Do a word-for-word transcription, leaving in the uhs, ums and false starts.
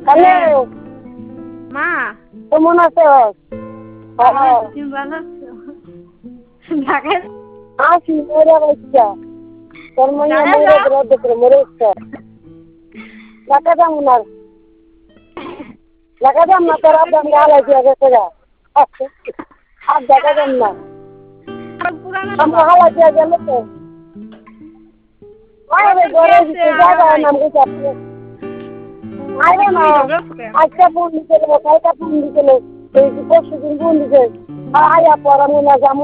Hello মা কেমন আছো? ভালো হ্যাঁ আছি, তুমি ভালো আছো? ঢাকায় আসি মরে বাচ্চা তোর মাইয়া ঢাকায় মরে যাও? রোদ করে মরে যাচ্ছে টাকা দাম না টাকা দাম না তোর দাম গালা দিয়ে গেছে গা আর টাকা দাম না আর পুরানো আমরা বাপ। হালা দিয়ে গেল তো আরে ওদের ঘরে গেছে দিতে আর জায়গা নাই। নাম গেছে আপনি আরে না তুমি ঝগড়া করো। আজকে ফোন দিতে কালকে ফোন দিতে এই পরশু দিন ফোন দিতে আয়া পড়াবো না